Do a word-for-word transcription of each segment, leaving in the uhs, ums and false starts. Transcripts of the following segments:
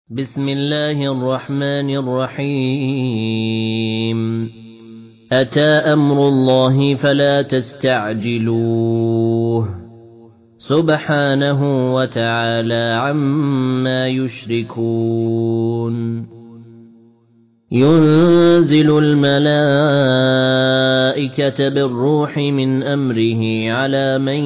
بسم الله الرحمن الرحيم أتى أمر الله فلا تستعجلوه سبحانه وتعالى عما يشركون ينزل الملائكة بالروح من أمره على من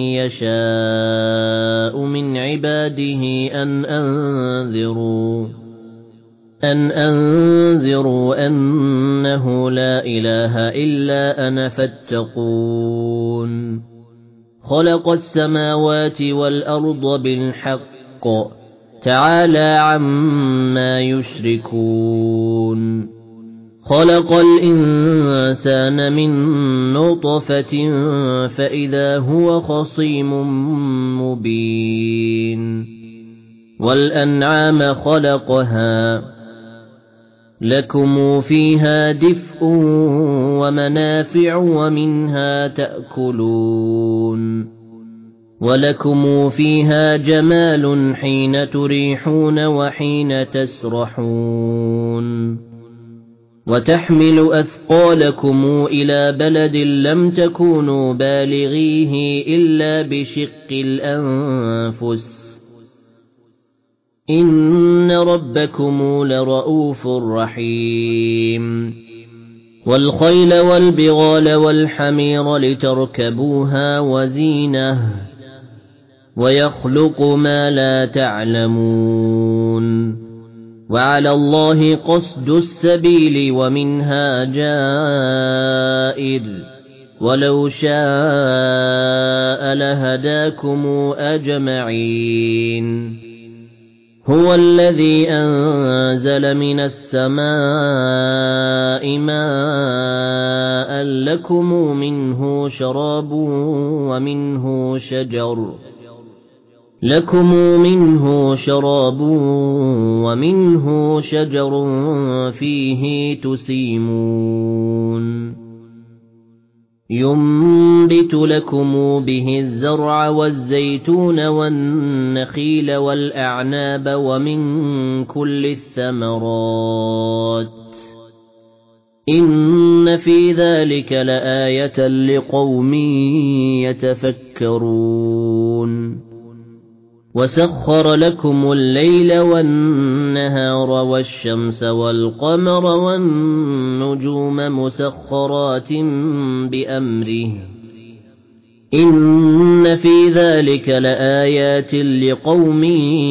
يشاء من عباده أن أنذروا أن أنذروا أنه لا إله إلا أنا فاتقون خلق السماوات والأرض بالحق تعالى عما يشركون خلق الإنسان من نطفة فإذا هو خصيم مبين والأنعام خلقها لكم فيها دفء ومنافع ومنها تأكلون ولكم فيها جمال حين تريحون وحين تسرحون وتحمل أثقالكم إلى بلد لم تكونوا بالغيه إلا بشق الأنفس إن ربكم لرؤوف رحيم والخيل والبغال والحمير لتركبوها وزينة ويخلق ما لا تعلمون وعلى الله قصد السبيل ومنها جائر ولو شاء لهداكم أجمعين هو الذي أنزل من السماء ماء لكم منه شراب ومنه شجر لكم منه شراب ومنه شجر فيه تسيمون ينبت لكم به الزرع والزيتون والنخيل والأعناب ومن كل الثمرات إن في ذلك لآية لقوم يتفكرون وسخر لكم الليل والنهار والشمس والقمر والنجوم مسخرات بأمره إن في ذلك لآيات لقوم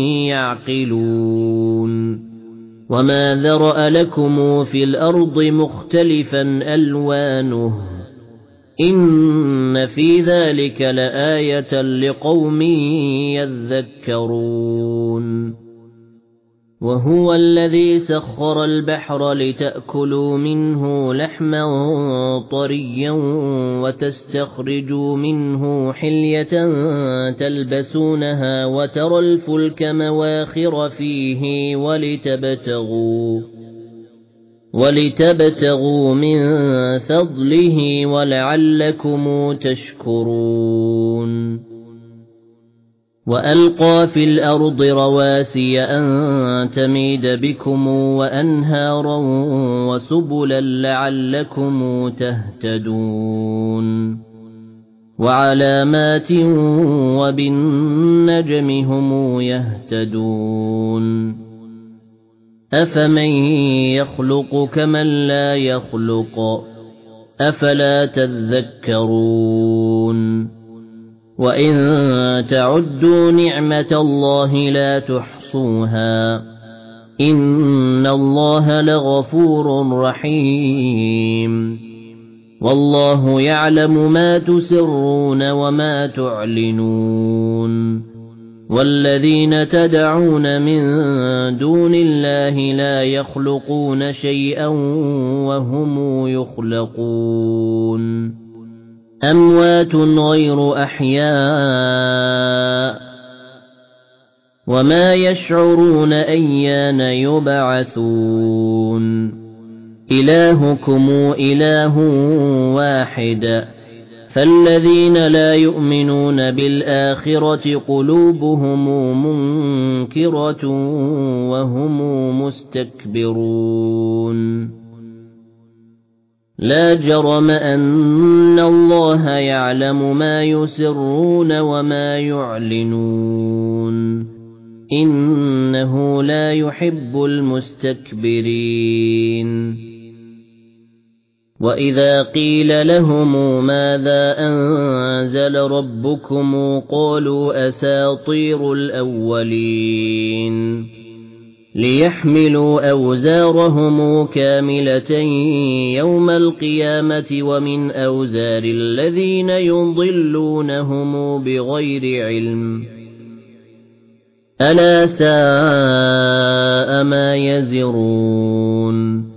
يعقلون وما ذرأ لكم في الأرض مختلفا ألوانه إن في ذلك لآية لقوم يذكرون وهو الذي سخر البحر لتأكلوا منه لحما طريا وتستخرجوا منه حلية تلبسونها وترى الفلك مواخر فيه ولتبتغوا ولتبتغوا من فضله ولعلكم تشكرون وألقى في الأرض رواسي أن تميد بكم وأنهارا وسبلا لعلكم تهتدون وعلامات وبالنجم هم يهتدون أفمن يخلق كمن لا يخلق أفلا تذكرون وإن تعدوا نعمة الله لا تحصوها إن الله لغفور رحيم والله يعلم ما تسرون وما تعلنون والذين تدعون من دون الله لا يخلقون شيئا وهم يخلقون أموات غير أحياء وما يشعرون أيان يبعثون إلهكم إله واحد فالذين لا يؤمنون بالآخرة قلوبهم منكرة وهم مستكبرون لا جرم أن الله يعلم ما يسرون وما يعلنون إنه لا يحب المستكبرين وإذا قيل لهم ماذا أنزل ربكم قالوا أساطير الأولين ليحملوا أوزارهم كاملة يوم القيامة ومن أوزار الذين يضلونهم بغير علم ألا ساء ما يزرون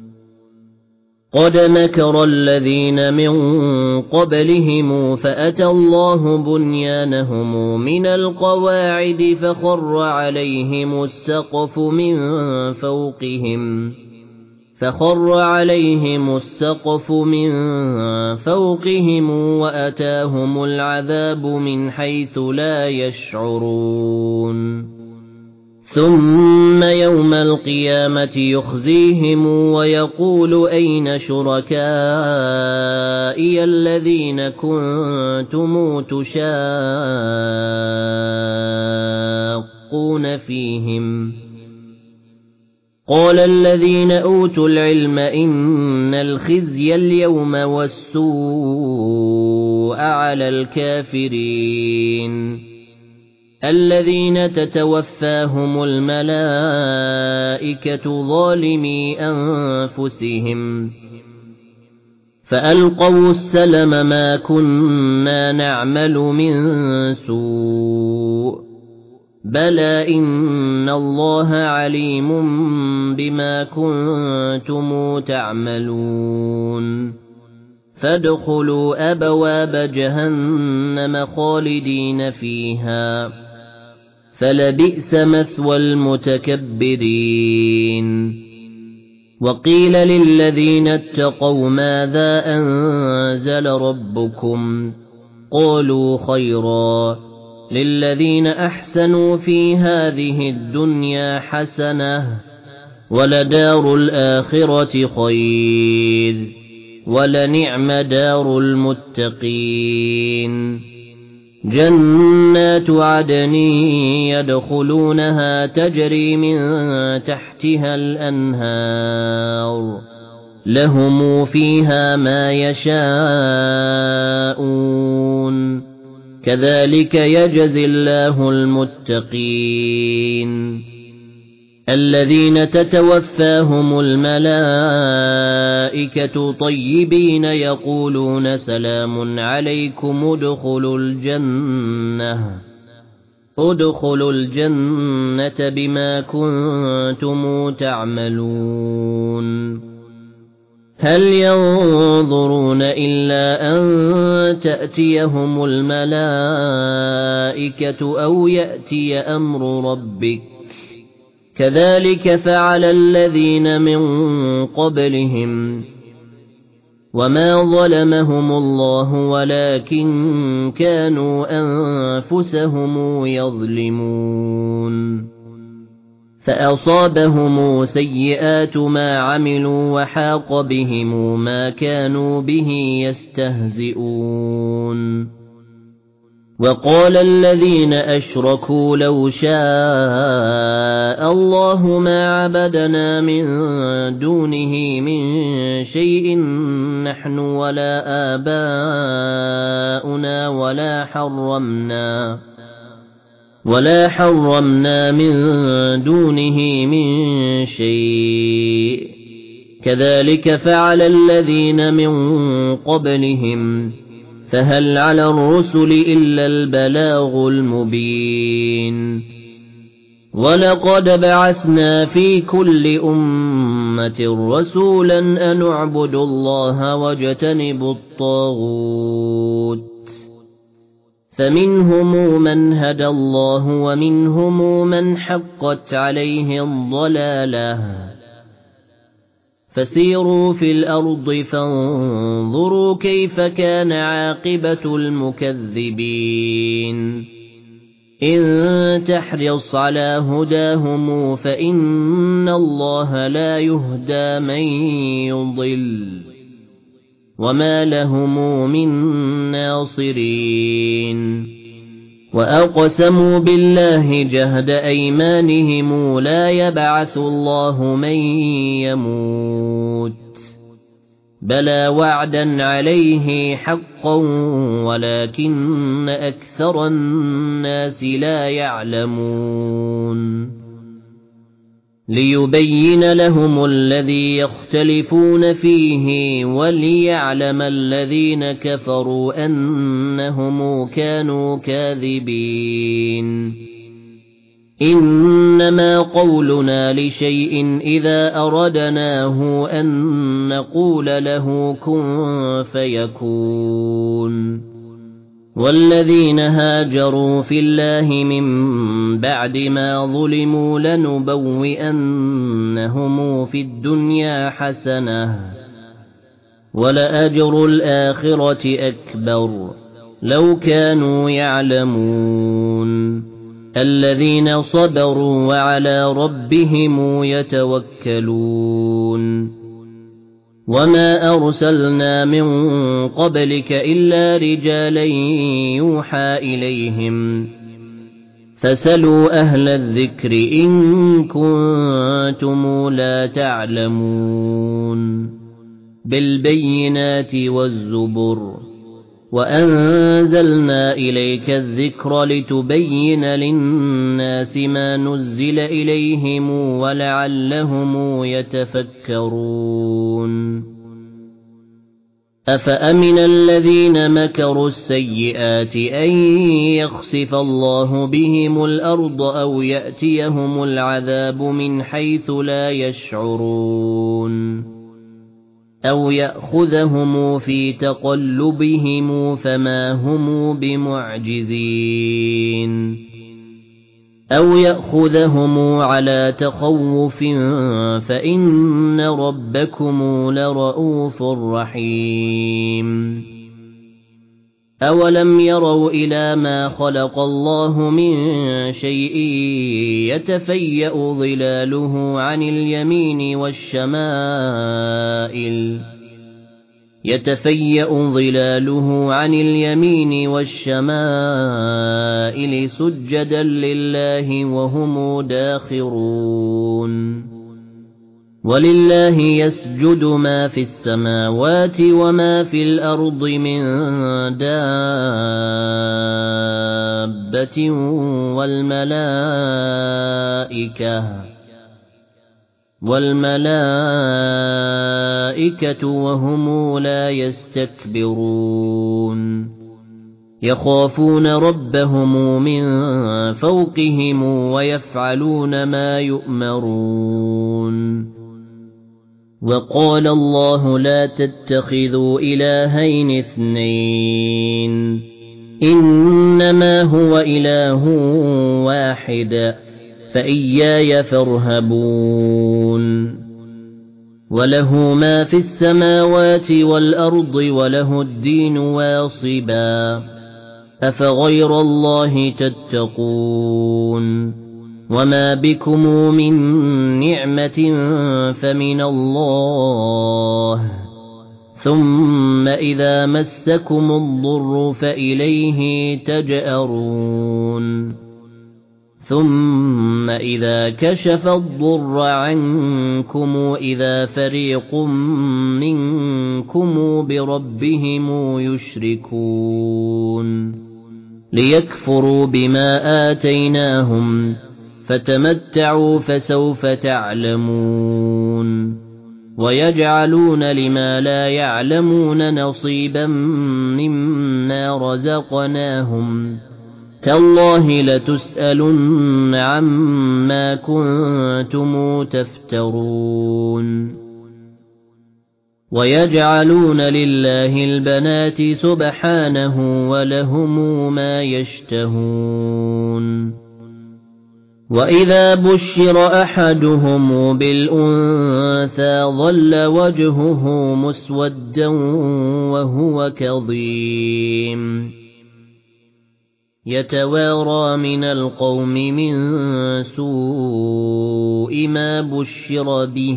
قد مكر الذين من قبلهم فأتى الله بنيانهم من القواعد فخر عليهم السقف من فوقهم فخر عليهم السقف من فوقهم وأتاهم العذاب من حيث لا يشعرون ثم يوم القيامة يخزيهم ويقول أين شركائي الذين كنتم تشاقون فيهم قال الذين أوتوا العلم إن الخزي اليوم والسوء على الكافرين الذين تتوفاهم الملائكة ظالمي أنفسهم فألقوا السلم ما كنا نعمل من سوء بلى إن الله عليم بما كنتم تعملون فادخلوا أبواب جهنم خالدين فيها فلبئس مثوى المتكبرين وقيل للذين اتقوا ماذا أنزل ربكم قالوا خيرا للذين أحسنوا في هذه الدنيا حسنة ولدار الآخرة خير ولنعم دار المتقين جنات عدن يدخلونها تجري من تحتها الأنهار لهم فيها ما يشاءون كذلك يجزي الله المتقين الذين تتوفاهم الملائكة طيبين يقولون سلام عليكم ادخلوا الجنة ادخلوا الجنة بما كنتم تعملون هل ينظرون إلا أن تأتيهم الملائكة أو يأتي أمر ربك كذلك فعل الذين من قبلهم وما ظلمهم الله ولكن كانوا أنفسهم يظلمون فأصابهم سيئات ما عملوا وحاق بهم ما كانوا به يستهزئون وقال الذين أشركوا لو شاء الله ما عبدنا من دونه من شيء نحن ولا آباؤنا ولا حرمنا ولا حرمنا من دونه من شيء كذلك فعل الذين من قبلهم فهل على الرسل إلا البلاغ المبين ولقد بعثنا في كل أمة رسولا أن اعبدوا الله واجتنبوا الطاغوت فمنهم من هدى الله ومنهم من حقت عليه الضلالة فسيروا في الأرض فانظروا كيف كان عاقبة المكذبين إن تحرص على هداهم فإن الله لا يهدى من يضل وما لهم من ناصرين وأقسموا بالله جهد أيمانهم لا يبعث الله من يموت بلى وعدا عليه حقا ولكن أكثر الناس لا يعلمون ليبين لهم الذي يختلفون فيه وليعلم الذين كفروا أنهم كانوا كاذبين إنما قولنا لشيء إذا أردناه أن نقول له كن فيكون والذين هاجروا في الله من بعد ما ظلموا لنبوئنهم في الدنيا حسنة ولأجر الآخرة أكبر لو كانوا يعلمون الذين صبروا وعلى ربهم يتوكلون وما أرسلنا من قبلك إلا رجالا يوحى إليهم فسلوا أهل الذكر إن كنتم لا تعلمون بالبينات والزبر وأنزلنا إليك الذكر لتبين للناس ما نزل إليهم ولعلهم يتفكرون أفأمن الذين مكروا السيئات أن يخسف الله بهم الأرض أو يأتيهم العذاب من حيث لا يشعرون أو يأخذهم في تقلبهم فما هم بمعجزين أو يأخذهم على تخوف فإن ربكم لرؤوف رحيم أولم يروا إلى ما خلق الله من شيء يتفيأ ظلاله عن اليمين والشمائل يتفيأ ظلاله عن اليمين والشمائل سجدا لله وهم داخرون ولله يسجد ما في السماوات وما في الأرض من دابة والملائكة والملائكة وهم لا يستكبرون يخافون ربهم من فوقهم ويفعلون ما يؤمرون وقال الله لا تتخذوا إلهين اثنين إنما هو إله واحد فإياي فارهبون وله ما في السماوات والأرض وله الدين واصبا أفغير الله تتقون وما بكم من نعمة فمن الله ثم إذا مسكم الضر فإليه تجأرون ثم إذا كشف الضر عنكم إذا فريق منكم بربهم يشركون ليكفروا بما آتيناهم فتمتعوا فسوف تعلمون ويجعلون لما لا يعلمون نصيبا مما رزقناهم تالله لتسألن عما كنتم تفترون ويجعلون لله البنات سبحانه ولهم ما يشتهون وإذا بشر أحدهم بالأنثى ظل وجهه مسودا وهو كظيم يتوارى من القوم من سوء ما بشر به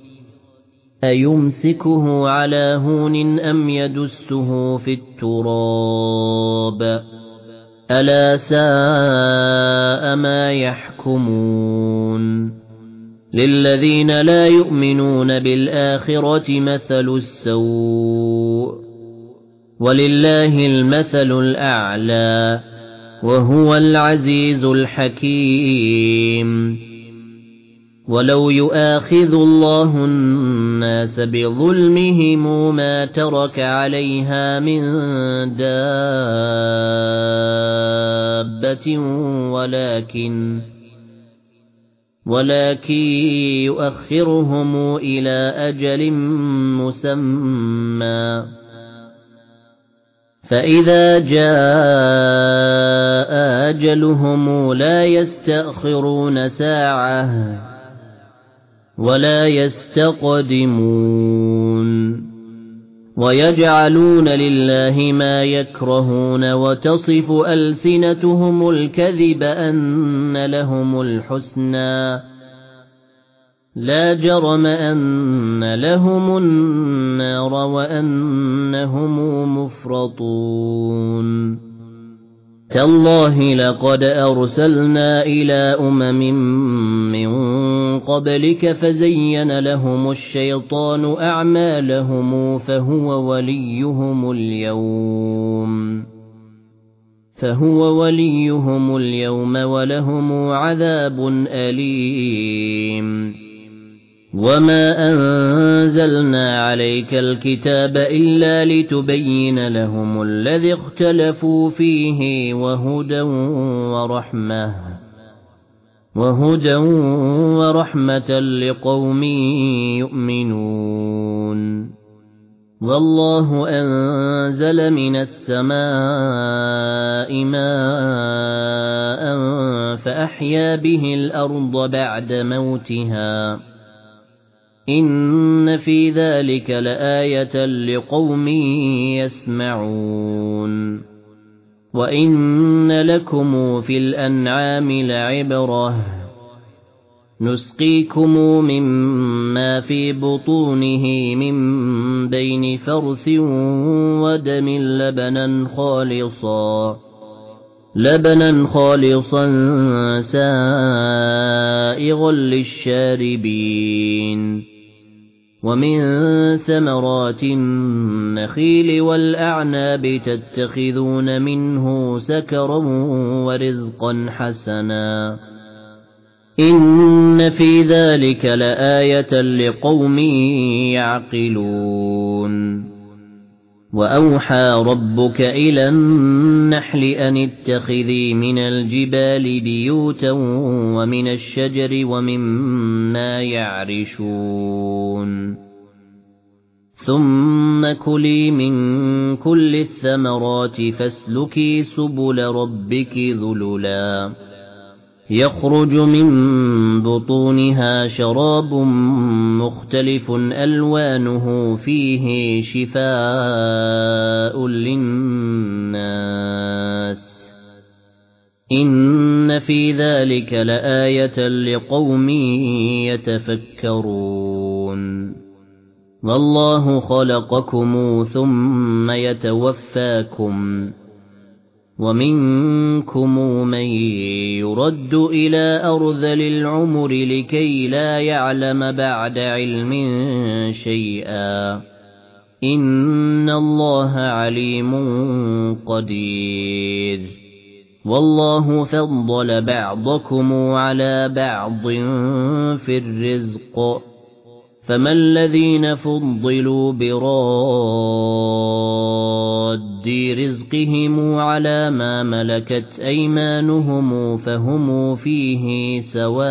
أيمسكه على هون أم يدسه في التراب ألا ساء ما يحكمون للذين لا يؤمنون بالآخرة مثل السوء ولله المثل الأعلى وهو العزيز الحكيم ولو يؤاخذ الله الناس بظلمهم ما ترك عليها من دابة ولكن ولكن يؤخرهم إلى أجل مسمى فإذا جاء أجلهم لا يستأخرون ساعة ولا يستقدمون ويجعلون لله ما يكرهون وتصف ألسنتهم الكذب أن لهم الحسنى لا جرم أن لهم النار وأنهم مفرطون تالله لقد أرسلنا إلى أمم من قبلك فزين لهم الشيطان أعمالهم فهو وليهم اليوم فهو وليهم اليوم ولهم عذاب أليم وما أنزلنا عليك الكتاب إلا لتبين لهم الذي اختلفوا فيه وهدى ورحمة وهدى ورحمة لقوم يؤمنون والله أنزل من السماء ماء فأحيا به الأرض بعد موتها إن في ذلك لآية لقوم يسمعون وإن لكم في الأنعام لعبرة نسقيكم مما في بطونه من بين فرث ودم لبنا خالصا لبنا خالصا سائغا للشاربين ومن ثمرات النخيل والأعناب تتخذون منه سكرا ورزقا حسنا إن في ذلك لآية لقوم يعقلون وأوحى ربك إلى النحل أن اتخذي من الجبال بيوتا ومن الشجر ومما يعرشون ثم كلي من كل الثمرات فاسلكي سبل ربك ذللا يخرج من بطونها شراب مختلف ألوانه فيه شفاء للناس إن في ذلك لآية لقوم يتفكرون والله خلقكم ثم يتوفاكم ومنكم من يرد إلى أرذل العمر لكي لا يعلم بعد علم شيئا إن الله عليم قدير والله فضل بعضكم على بعض في الرزق فما الذين فضلوا براد رزقهم على ما ملكت أيمانهم فهم فيه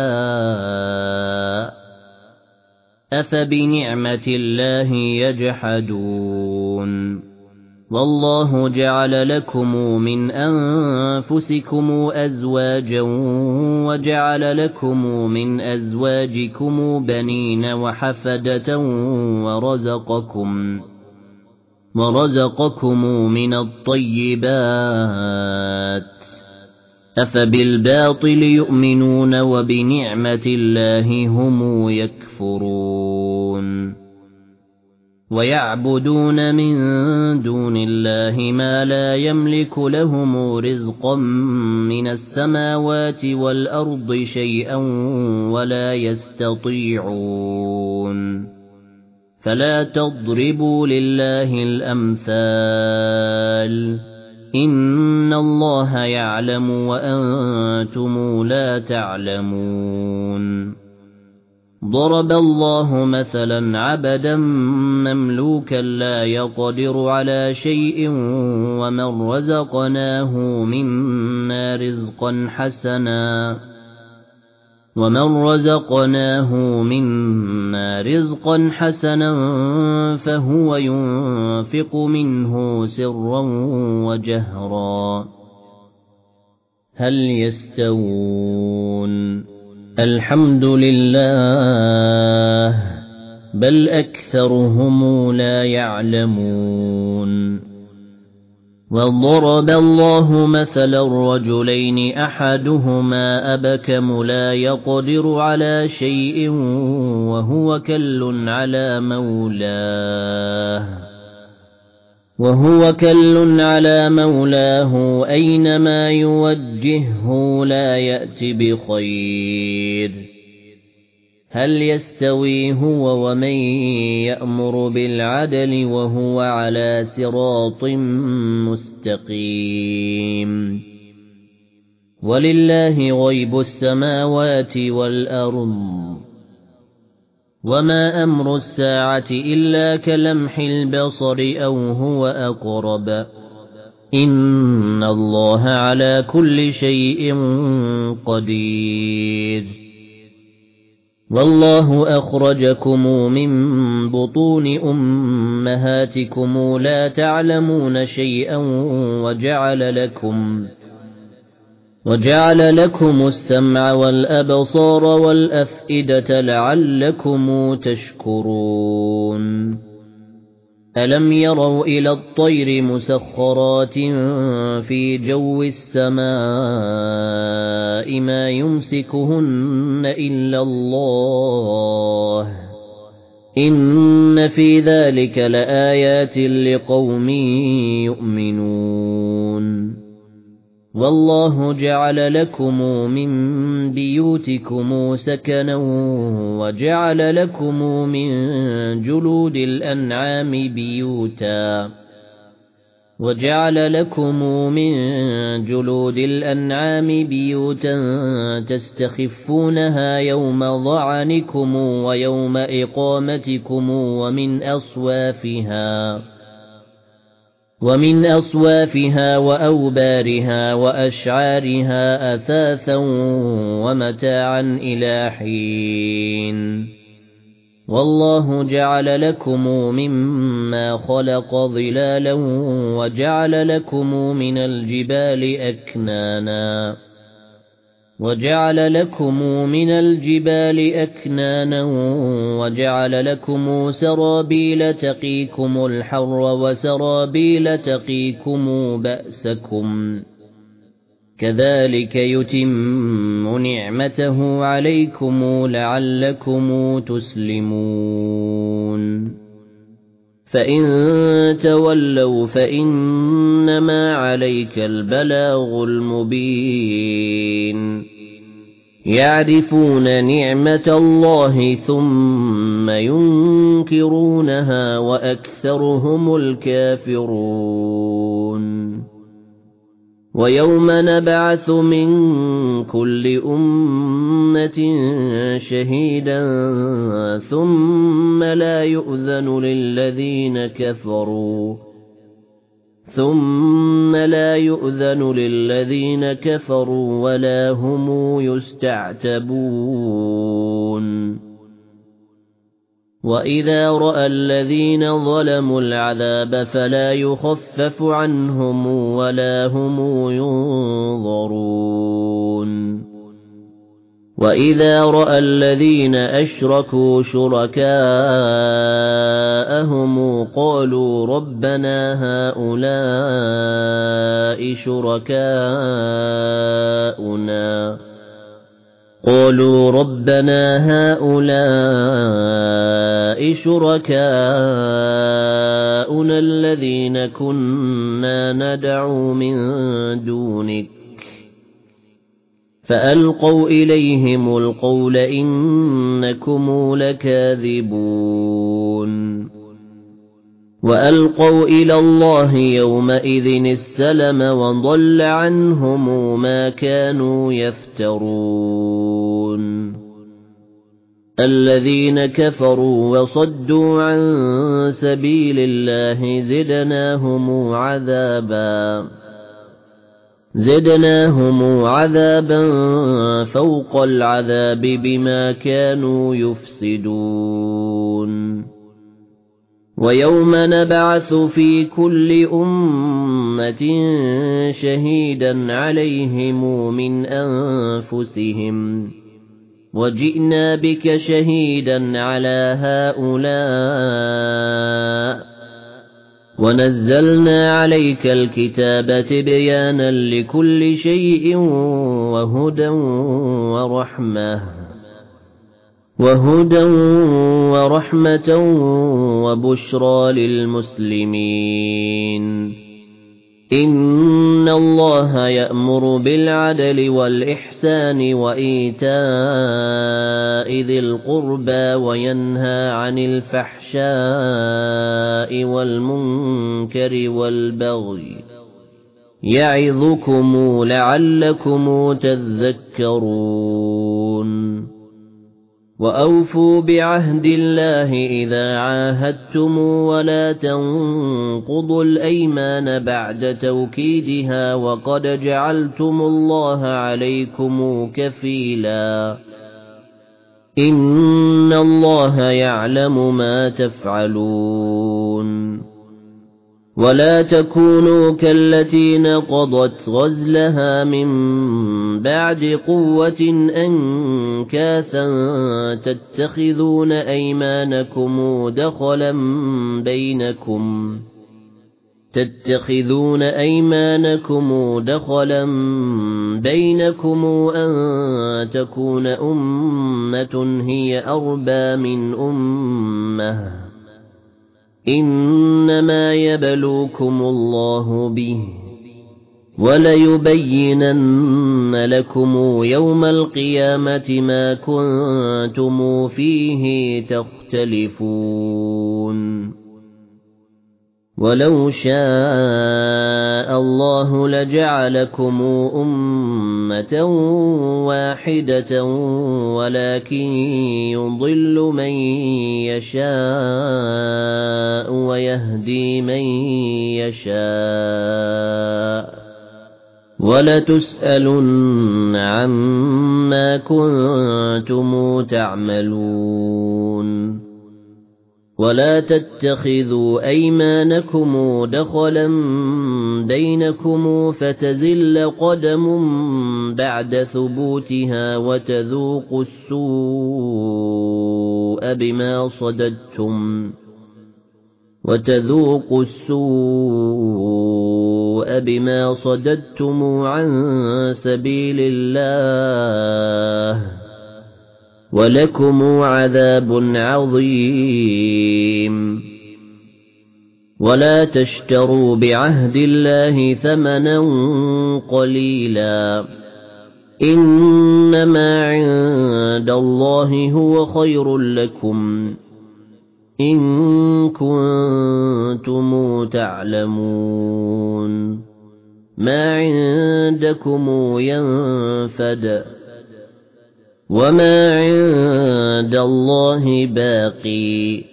سواء أفبنعمة الله يجحدون والله جعل لكم من أنفسكم أزواجا وجعل لكم من أزواجكم بنين وحفدة ورزقكم ورزقكم من الطيبات أفبالباطل يؤمنون وبنعمة الله هم يكفرون ويعبدون من دون الله ما لا يملك لهم رزقا من السماوات والأرض شيئا ولا يستطيعون فلا تضربوا لله الأمثال إن الله يعلم وأنتم لا تعلمون ضرب الله مثلا عبدا مملوكا لا يقدر على شيء ومن رزقناه منا رزقا حسنا ومن رزقناه منا رزقا حسنا فهو ينفق منه سرا وجهرا هل يستوون الحمد لله بل أكثرهم لا يعلمون وضرب الله مثلا رجلين أحدهما أبكم لا يقدر على شيء وهو كل على مولاه وهو كل على مولاه أينما يوجهه لا يأتي بخير هل يستوي هو ومن يأمر بالعدل وهو على صراط مستقيم ولله غيب السماوات والأرض وما أمر الساعة إلا كلمح البصر أو هو أقرب إن الله على كل شيء قدير والله أخرجكم من بطون أمهاتكم لا تعلمون شيئا وجعل لكم وجعل لكم السمع والأبصار والأفئدة لعلكم تشكرون ألم يروا إلى الطير مسخرات في جو السماء ما يمسكهن إلا الله إن في ذلك لآيات لقوم يؤمنون والله جعل لكم من بيوتكم سكنا وجعل لكم من جلود الأنعام بيوتا وجعل لكم من جلود الأنعام بيوتا تستخفونها يوم ضعنكم ويوم إقامتكم ومن أصوافها ومن أصوافها وأوبارها وأشعارها أثاثا ومتاعا إلى حين والله جعل لكم مما خلق ظلالا وجعل لكم من الجبال أكنانا وجعل لكم من الجبال أكنانا وجعل لكم سرابيل تقيكم الحر وسرابيل تقيكم بأسكم كذلك يتم نعمته عليكم لعلكم تسلمون فإن تولوا فإنما عليك البلاغ المبين يعرفون نعمة الله ثم ينكرونها وأكثرهم الكافرون ويوم نبعث من كل أمة شهيدا ثم لا يؤذن للذين كفروا ثم لا يؤذن للذين كفروا ولا هم يستعتبون وَإِذَا رَأَى الَّذِينَ ظَلَمُوا الْعَذَابَ فَلَا يُخَفَّفُ عَنْهُمْ وَلَا هُمْ يُنظَرُونَ وَإِذَا رَأَى الَّذِينَ أَشْرَكُوا شُرَكَاءَهُمْ قَالُوا رَبَّنَا هَؤُلَاءِ شُرَكَاؤُنَا قَالُوا رَبَّنَا هَؤُلَاءِ شُرَكَاؤُنَا الَّذِينَ كُنَّا نَدْعُو مِن دُونِكَ فَأَلْقَوْا إِلَيْهِمُ الْقَوْلَ إِنَّكُمْ لَكَاذِبُونَ وَأَلْقَوْا إِلَى اللَّهِ يَوْمَئِذٍ السَّلَمَ وَضَلَّ عَنْهُمْ مَا كَانُوا يَفْتَرُونَ الَّذِينَ كَفَرُوا وَصَدُّوا عَن سَبِيلِ اللَّهِ زِدْنَاهُمْ عَذَابًا زِدْنَاهُمْ عَذَابًا فَوْقَ الْعَذَابِ بِمَا كَانُوا يُفْسِدُونَ وَيَوْمَ نَبْعَثُ فِي كُلِّ أُمَّةٍ شَهِيدًا عَلَيْهِمْ مِنْ أَنفُسِهِمْ وَجِئْنَا بِكَ شَهِيدًا عَلَى هَؤُلَاءِ وَنَزَّلْنَا عَلَيْكَ الْكِتَابَ تِبْيَانًا لِكُلِّ شَيْءٍ وَهُدًى وَرَحْمَةً وَهُدًى وَرَحْمَةً وَبُشْرَى لِلْمُسْلِمِينَ إِنَّ اللَّهَ يَأْمُرُ بِالْعَدْلِ وَالْإِحْسَانِ وَإِيتَاءِ ذِي الْقُرْبَى وَيَنْهَى عَنِ الْفَحْشَاءِ وَالْمُنكَرِ وَالْبَغْيِ يَعِظُكُمْ لَعَلَّكُمْ تَذَكَّرُونَ وَأَوْفُوا بِعَهْدِ اللَّهِ إِذَا عَاهَدتُّمْ وَلَا تَنقُضُوا الْأَيْمَانَ بَعْدَ تَوْكِيدِهَا وَقَدْ جَعَلْتُمُ اللَّهَ عَلَيْكُمْ كَفِيلًا إِنَّ اللَّهَ يَعْلَمُ مَا تَفْعَلُونَ وَلَا تَكُونُوا كَالَّتِي نَقَضَتْ غَزْلَهَا مِن بَعْدِ قُوَّةٍ أَنكَاثًا تَتَّخِذُونَ أَيْمَانَكُمْ دَخَلًا بَيْنَكُمْ تَتَّخِذُونَ أَيْمَانَكُمْ دَخَلًا بَيْنَكُمْ أَن تَكُونَ أُمَّةٌ هِيَ أَرْبَى مِنْ أُمَّةٍ إِنَّمَا يَبْلُوكُمُ اللَّهُ بِهِ وَلَيُبَيِّنَنَّ لَكُمْ يَوْمَ الْقِيَامَةِ مَا كُنتُمْ فِيهِ تَخْتَلِفُونَ وَلَوْ شَاءَ اللَّهُ لَجَعَلَكُمْ أُمَّةً وَاحِدَةً وَلَكِن يُضِلُّ مَن يَشَاءُ وَيَهْدِي مَن يَشَاءُ وَلَتُسْأَلُنَّ عَمَّا كُنتُمْ تَعْمَلُونَ وَلَا تَتَّخِذُوا أَيْمَانَكُمْ دَخَلًا بَيْنَكُمْ فَتَزِلَّ قَدَمٌ بَعْدَ ثُبُوتِهَا وَتَذُوقُوا السُّوءَ بِمَا صَدَدتُّمْ وَتَذُوقُوا السُّوءَ بِمَا صَدَدتُّمْ عَن سَبِيلِ اللَّهِ وَلَكُمْ عَذَابٌ عَظِيمٌ وَلَا تَشْتَرُوا بِعَهْدِ اللَّهِ ثَمَنًا قَلِيلًا إِنَّمَا عِندَ اللَّهِ هُوَ خَيْرٌ لَكُمْ إِن كُنتُمْ تَعْلَمُونَ مَا عِندَكُمْ يَنفَدُ وَمَا عِندَ اللَّهِ بَاقٍ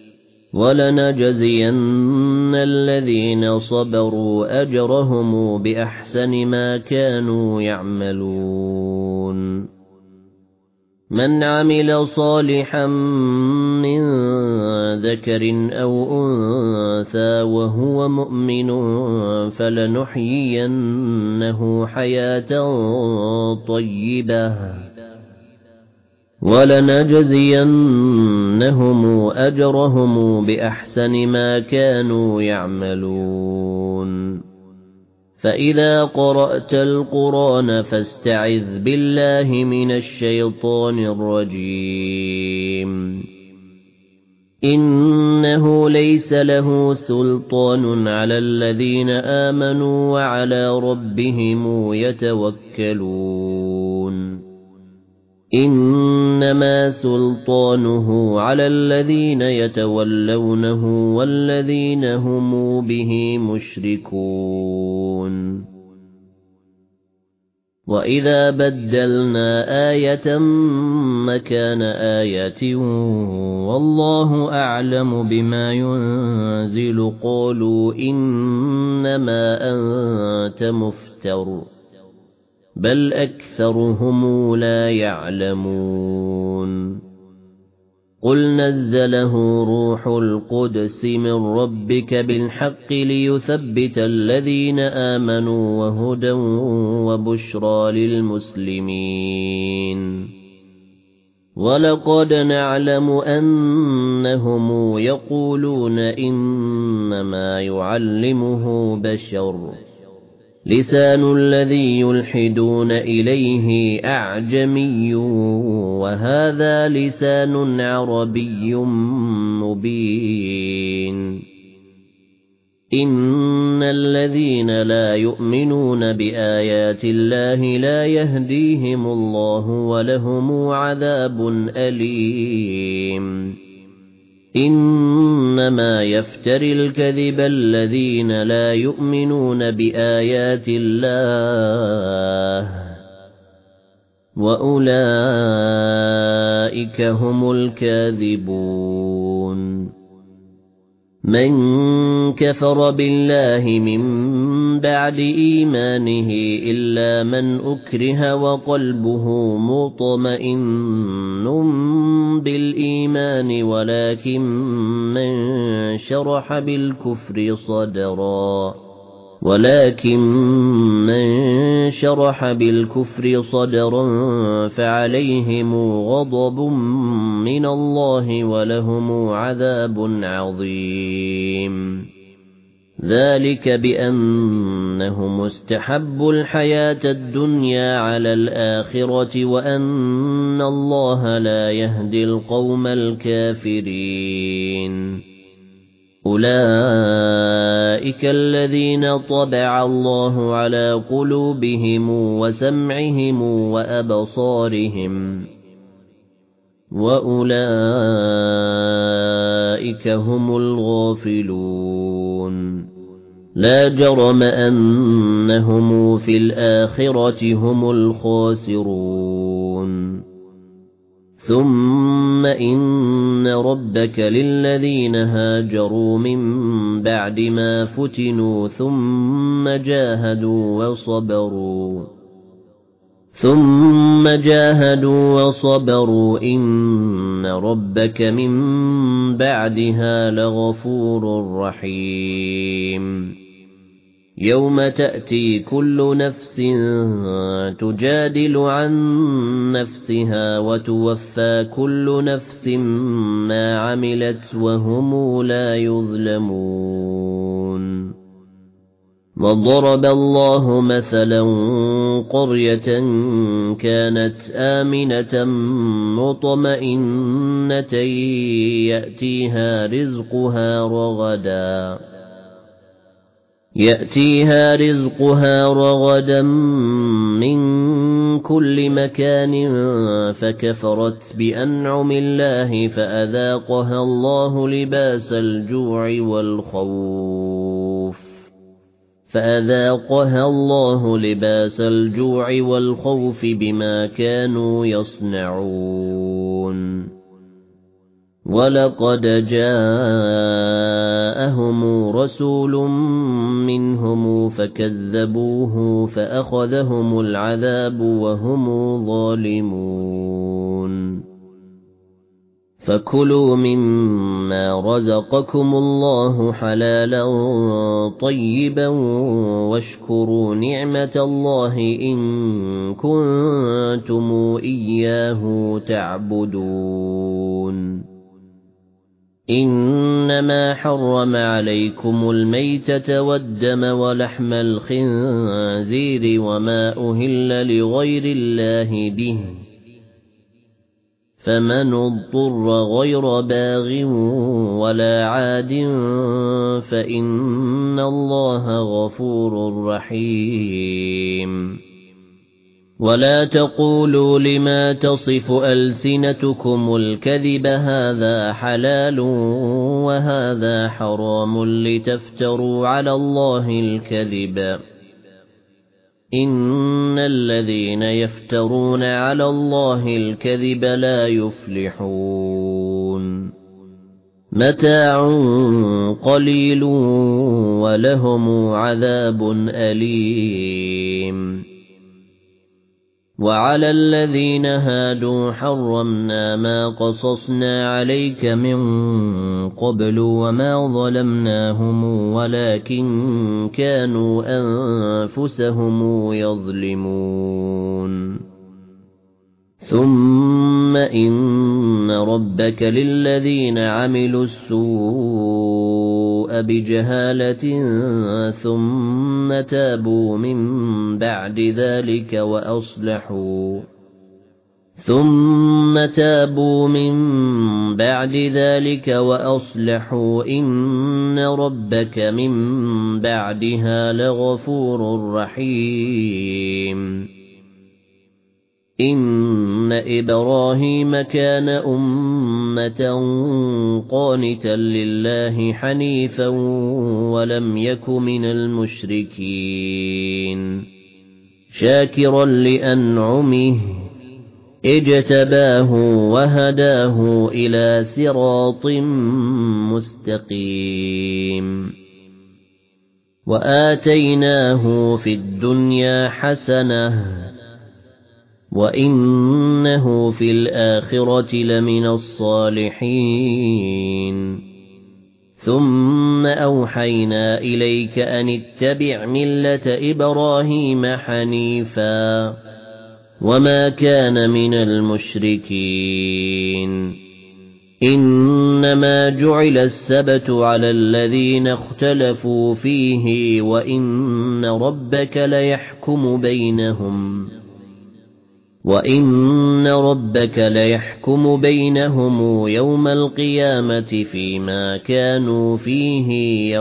وَلَنَجْزِيَنَّ الَّذِينَ صَبَرُوا أَجْرَهُمْ بِأَحْسَنِ مَا كَانُوا يَعْمَلُونَ مَنْ عَمِلَ صَالِحًا مِنْ ذكر أو أنثى وهو مؤمن فلنحيينه حياة طيبة ولنجزينهم أجرهم بأحسن ما كانوا يعملون فإذا قرأت القرآن فاستعذ بالله من الشيطان الرجيم إنه ليس له سلطان على الذين آمنوا وعلى ربهم يتوكلون إنما سلطانه على الذين يتولونه والذين هم به مشركون وإذا بدلنا آية مكان آية والله أعلم بما ينزل قالوا إنما أنت مفتر بل أكثرهم لا يعلمون قل نزله روح القدس من ربك بالحق ليثبت الذين آمنوا وهدى وبشرى للمسلمين ولقد نعلم أنهم يقولون إنما يعلمه بشر لسان الذي يلحدون إليه أعجمي وهذا لسان عربي مبين إن الذين لا يؤمنون بآيات الله لا يهديهم الله ولهم عذاب أليم إنما يفتري الكذب الذين لا يؤمنون بآيات الله وأولئك هم الكاذبون من كفر بالله من بعد إيمانه إلا من أكره وقلبه مطمئن بالإيمان ولكن من شرح بالكفر صدرا ولكن من شرح بالكفر صدرا فعليهم غضب من الله ولهم عذاب عظيم ذلك بأنهم استحبوا الحياة الدنيا على الآخرة وأن الله لا يهدي القوم الكافرين أولئك الذين طبع الله على قلوبهم وسمعهم وأبصارهم وأولئك هم الغافلون لا جرم أنهم في الآخرة هم الخاسرون ثم إن ربك للذين هاجروا من بعد ما فتنوا ثم جاهدوا وصبروا ثم جاهدوا وصبروا إن ربك من بعدها لغفور رحيم يوم تأتي كل نفس تجادل عن نفسها وتوفى كل نفس ما عملت وهم لا يظلمون وضرب الله مثلا قرية كانت آمنة مطمئنة يأتيها رزقها رغدا يأتيها رزقها رغدا من كل مكان فكفرت بأنعم الله فأذاقها الله لباس الجوع والخوف فأذاقها الله لباس الجوع والخوف بما كانوا يصنعون ولقد جاءهم رسول منهم فكذبوه فأخذهم العذاب وهم ظالمون فكلوا مما رزقكم الله حلالا طيبا واشكروا نعمة الله إن كنتم إياه تعبدون إنما حرم عليكم الميتة والدم ولحم الخنزير وما أهل لغير الله به فمن اضطر غير باغ ولا عاد فإن الله غفور رحيم ولا تقولوا لما تصف ألسنتكم الكذب هذا حلال وهذا حرام لتفتروا على الله الكذب إن الذين يفترون على الله الكذب لا يفلحون متاع قليل ولهم عذاب أليم وعلى الذين هادوا حرمنا ما قصصنا عليك من قبل وما ظلمناهم ولكن كانوا أنفسهم يظلمون ثم إن ربك للذين عملوا السوء بجهالة ثم تابوا من بعد ذلك وأصلحوا ثم تابوا من بعد ذلك وأصلحوا إن ربك من بعدها لغفور رحيم إن إبراهيم كان أمة قانتا لله حنيفا ولم يك من المشركين شاكرا لأنعمه اجتباه وهداه إلى صراط مستقيم وآتيناه في الدنيا حسنة وإنه في الآخرة لمن الصالحين ثم أوحينا إليك أن اتبع ملة إبراهيم حنيفا وما كان من المشركين إنما جعل السبت على الذين اختلفوا فيه وإن ربك ليحكم بينهم وَإِنَّ رَبَّكَ لَيَحْكُمُ بَيْنَهُمْ يَوْمَ الْقِيَامَةِ فِيمَا كَانُوا فِيهِ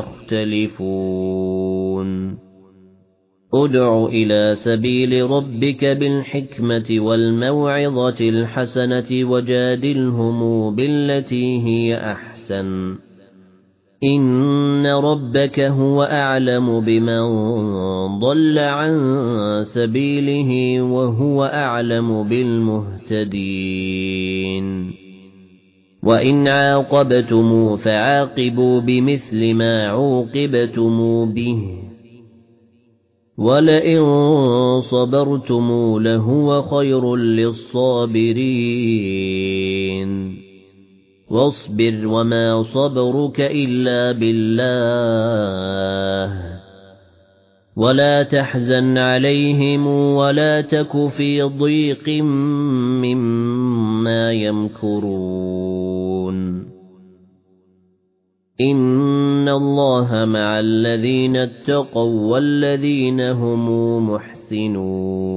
يَخْتَلِفُونَ ادْعُ إِلَى سَبِيلِ رَبِّكَ بِالْحِكْمَةِ وَالْمَوْعِظَةِ الْحَسَنَةِ وَجَادِلْهُمْ بِالَّتِي هِيَ أَحْسَنُ إِنَّ رَبَّكَ هُوَ أَعْلَمُ بِمَنْ ضَلَّ عَن سَبِيلِهِ وَهُوَ أَعْلَمُ بِالْمُهْتَدِينَ وَإِنْ عَاقَبْتُمْ فَعَاقِبُوا بِمِثْلِ مَا عُوقِبْتُمْ بِهِ وَلَئِن صَبَرْتُمْ لَهُوَ خَيْرٌ لِلصَّابِرِينَ واصبر وما صبرك إلا بالله ولا تحزن عليهم ولا تك في ضيق مما يمكرون إن الله مع الذين اتقوا والذين هم محسنون